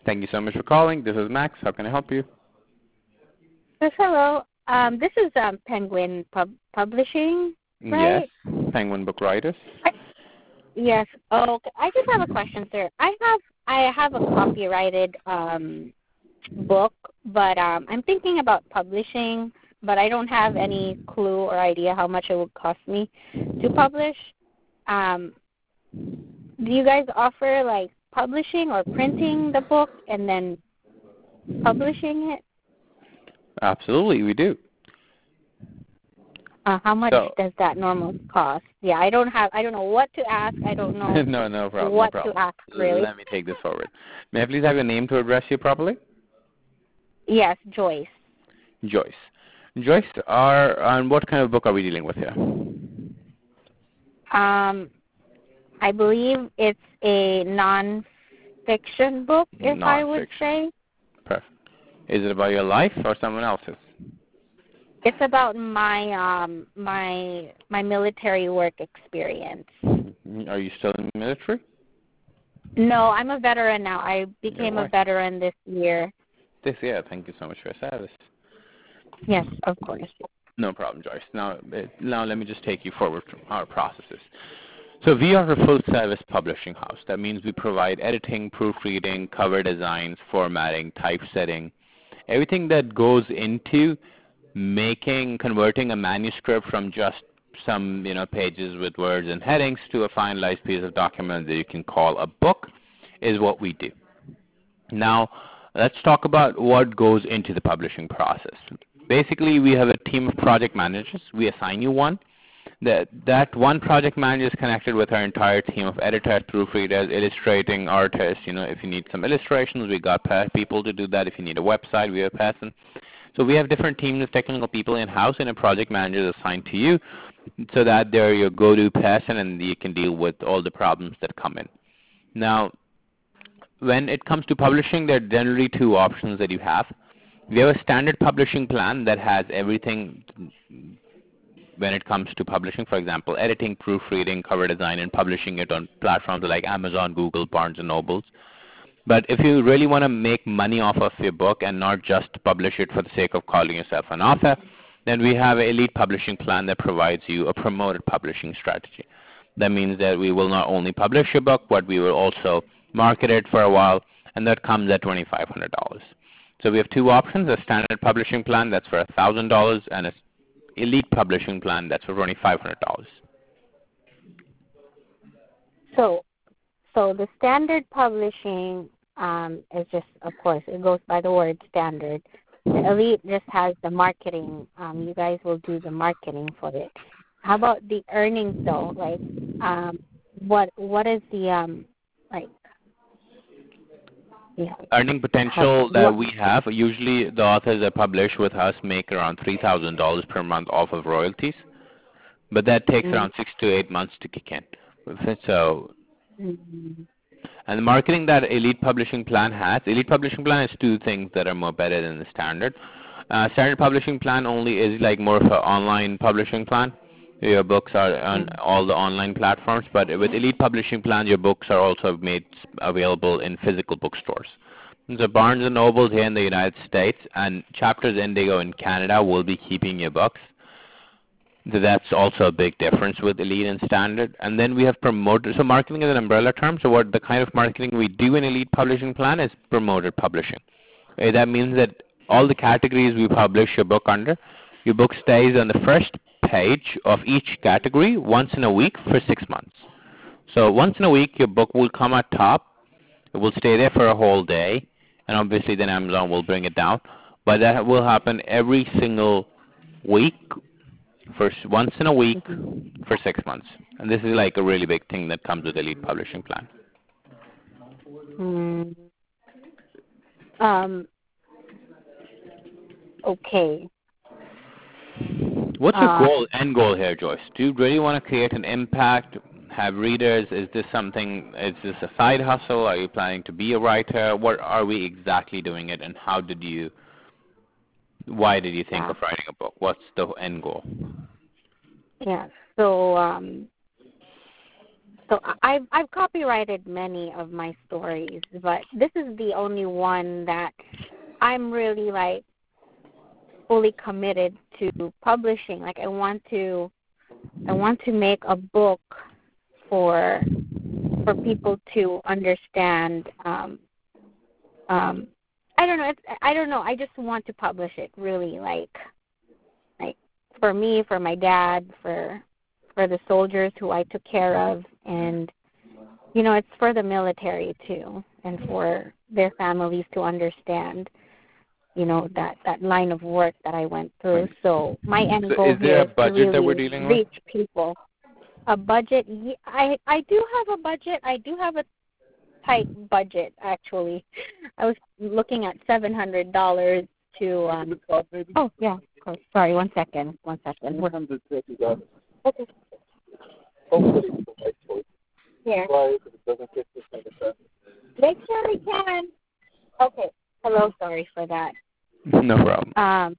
Thank you so much for calling. This is Max. How can I help you? Yes, hello. This is Penguin Publishing, Yes. right? Penguin Book Writers. Yes. Oh, okay. I just have a question, sir. I have a copyrighted book, but I'm thinking about publishing, but I don't have any clue or idea how much it would cost me to publish. Do you guys offer like publishing or printing the book and then publishing it? Absolutely, we do. How much does that normally cost? Yeah, I don't know what to ask. I don't know No problem. what to ask, really. Let me take this forward. May I please have your name to address you properly? Yes, Joyce. Joyce. Joyce, on what kind of book are we dealing with here? I believe it's a non-fiction book, if I would say. Perfect. Is it about your life or someone else's? It's about my my military work experience. Are you still in the military? No, I'm a veteran now. I became a veteran this year. This year. Thank you so much for your service. Yes, of course. No problem, Joyce. Now let me just take you forward through our processes. So we are a full-service publishing house. That means we provide editing, proofreading, cover designs, formatting, typesetting, everything that goes into converting a manuscript from just some pages with words and headings to a finalized piece of document that you can call a book is what we do. Now, let's talk about what goes into the publishing process. Basically, we have a team of project managers. We assign you one. That one project manager is connected with our entire team of editors, proofreaders, illustrating artists. If you need some illustrations, we got people to do that. If you need a website, we have a person. So we have different teams of technical people in-house, and a project manager is assigned to you so that they're your go-to person and you can deal with all the problems that come in. Now, when it comes to publishing, there are generally two options that you have. We have a standard publishing plan that has everything when it comes to publishing, for example, editing, proofreading, cover design, and publishing it on platforms like Amazon, Google, Barnes & Nobles. But if you really want to make money off of your book and not just publish it for the sake of calling yourself an author, then we have an elite publishing plan that provides you a promoted publishing strategy. That means that we will not only publish your book, but we will also market it for a while, and that comes at $2,500. So we have two options: a standard publishing plan that's for $1,000, and an elite publishing plan that's for $2,500. So the standard publishing is just, of course, it goes by the word standard. The elite just has the marketing. You guys will do the marketing for it. How about the earnings, though? Like, what is the earning potential that we have? Usually, the authors that publish with us make around $3,000 per month off of royalties, but that takes around 6 to 8 months to kick in. So. And the marketing that Elite Publishing Plan has two things that are more better than the standard. Standard Publishing Plan only is like more of an online publishing plan. Your books are on all the online platforms, but with Elite Publishing Plan, your books are also made available in physical bookstores. So Barnes & Nobles here in the United States and Chapters Indigo in Canada will be keeping your books. So that's also a big difference with Elite and Standard. And then we have promoted. So marketing is an umbrella term. So what the kind of marketing we do in Elite Publishing Plan is promoted publishing. That means that all the categories we publish your book under, your book stays on the first page of each category once in a week for 6 months. So once in a week, your book will come at top. It will stay there for a whole day. And obviously then Amazon will bring it down. But that will happen every single week. Once in a week for 6 months. And this is like a really big thing that comes with Elite Publishing Plan. Okay. What's your end goal here, Joyce? Do you really want to create an impact, have readers? Is this a side hustle? Are you planning to be a writer? What are we exactly doing it, and why did you think of writing a book? What's the end goal? Yeah. So So I've copyrighted many of my stories, but this is the only one that I'm really like fully committed to publishing. Like I want to make a book for people to understand. I don't know. I don't know. I just want to publish it really, like for me, for my dad, for the soldiers who I took care of, and it's for the military too, and for their families to understand, that line of work that I went through. So my end goal is there here a is to budget that we're really dealing with? reach people. A budget? I do have a budget. I do have a tight budget, actually. I was looking at $700 to. Oh yeah, of course. Sorry, one second. $150. Okay. Hopefully it's the right choice. Here. Try if it doesn't fit this kind of stuff. Make sure we can. Okay. Hello. Sorry for that. No problem.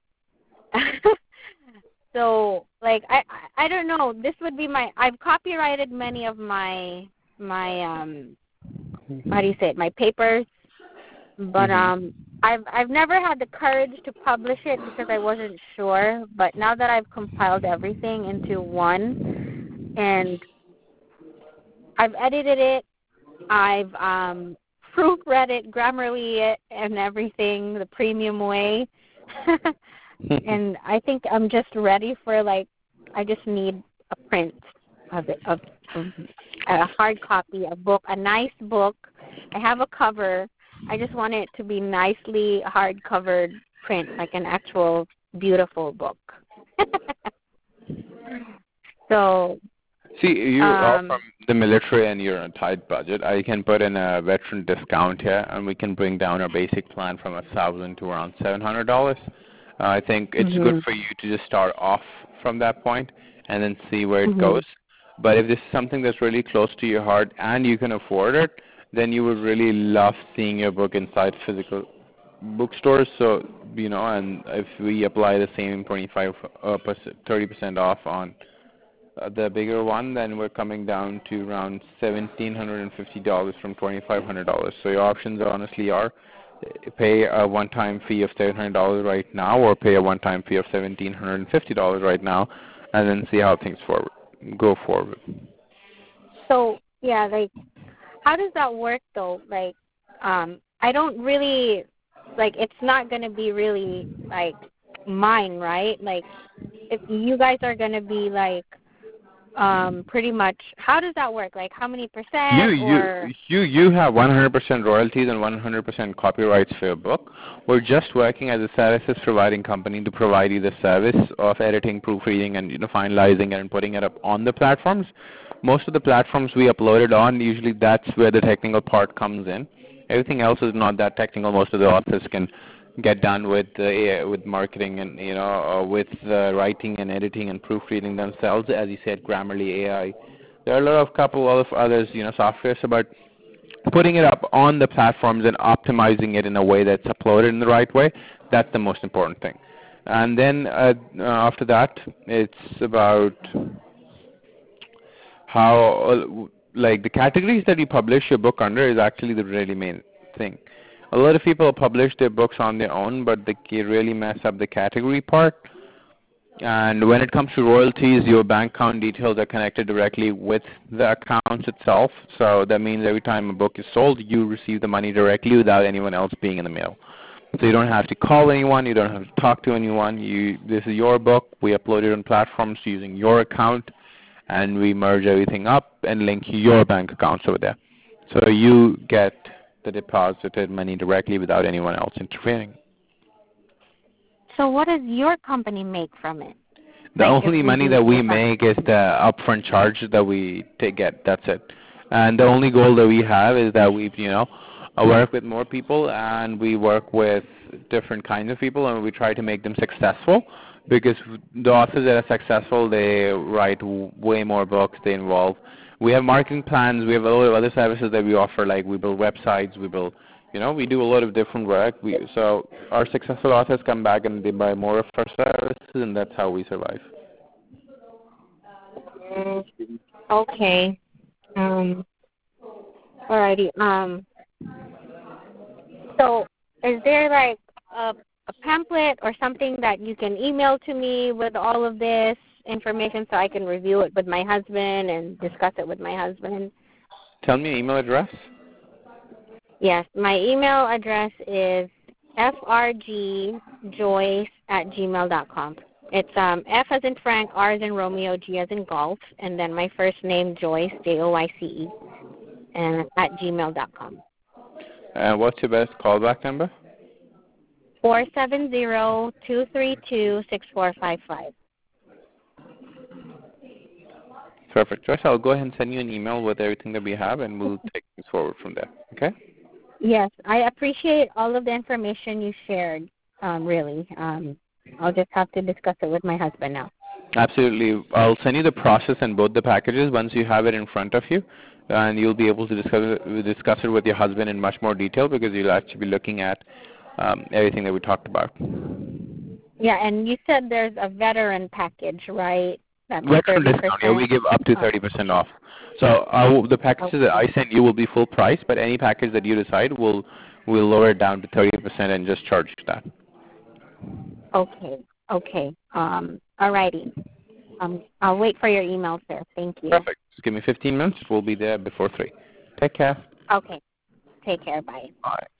So, like, I don't know. This would be I've copyrighted many of my how do you say it? My papers, but I've never had the courage to publish it because I wasn't sure. But now that I've compiled everything into one, and I've edited it, I've proofread it, Grammarly it, and everything the premium way. And I think I'm just ready for, I just need a print of it, of a hard copy, a book, a nice book. I have a cover. I just want it to be nicely hard-covered print, like an actual beautiful book. So. See, you're all from the military and you're on a tight budget. I can put in a veteran discount here, and we can bring down our basic plan from $1,000 to around $700. I think it's good for you to just start off from that point and then see where it goes. But if this is something that's really close to your heart and you can afford it, then you would really love seeing your book inside physical bookstores. So, and if we apply the same 30% off on the bigger one, then we're coming down to around $1,750 from $2,500. So your options honestly are pay a one-time fee of $700 right now, or pay a one-time fee of $1,750 right now, and then see how things go forward. So yeah, how does that work though? I don't really it's not gonna be really mine, right? If you guys are gonna be pretty much, how does that work? How many percent? You have 100% royalties and 100% copyrights for your book. We're just working as a services providing company to provide you the service of editing, proofreading, and finalizing it and putting it up on the platforms. Most of the platforms we upload it on, usually that's where the technical part comes in. Everything else is not that technical. Most of the authors can get done with marketing and with writing and editing and proofreading themselves. As you said, Grammarly, AI. There are a couple of others, software. So, but putting it up on the platforms and optimizing it in a way that's uploaded in the right way, that's the most important thing. And then after that, it's about how the categories that you publish your book under is actually the really main thing. A lot of people publish their books on their own, but they really mess up the category part. And when it comes to royalties, your bank account details are connected directly with the accounts itself. So that means every time a book is sold, you receive the money directly without anyone else being in the middle. So you don't have to call anyone, you don't have to talk to anyone. This is your book. We upload it on platforms using your account, and we merge everything up and link your bank accounts over there. So you get the deposited money directly without anyone else interfering. So what does your company make from it? The only money that we make is the upfront charge that we get. That's it. And the only goal that we have is that we, work with more people, and we work with different kinds of people, and we try to make them successful. Because the authors that are successful, they write way more books. They involve. We have marketing plans. We have a lot of other services that we offer, like we build websites. We build, we do a lot of different work. So our successful authors come back and they buy more of our services, and that's how we survive. Okay. Alrighty. So is there like a pamphlet or something that you can email to me with all of this information so I can review it with my husband and discuss it with my husband? Tell me your email address. Yes, my email address is frgjoyce@gmail.com. It's F as in Frank, R as in Romeo, G as in Golf, and then my first name, Joyce, Joyce, and at gmail.com. What's your best callback number? 470-232-6455. Perfect, Joyce. I'll go ahead and send you an email with everything that we have, and we'll take things forward from there. Okay? Yes, I appreciate all of the information you shared, really. I'll just have to discuss it with my husband now. Absolutely. I'll send you the process and both the packages once you have it in front of you, and you'll be able to discuss it with your husband in much more detail because you'll actually be looking at everything that we talked about. Yeah, and you said there's a veteran package, right? That's Veteran 30%. discount, yeah, we give up to 30% off. So the packages that I send you will be full price, but any package that you decide, we'll lower it down to 30% and just charge you that. Okay. Alrighty. I'll wait for your email, sir. Thank you. Perfect. Just give me 15 minutes. We'll be there before 3. Take care. Okay. Take care. Bye. Bye.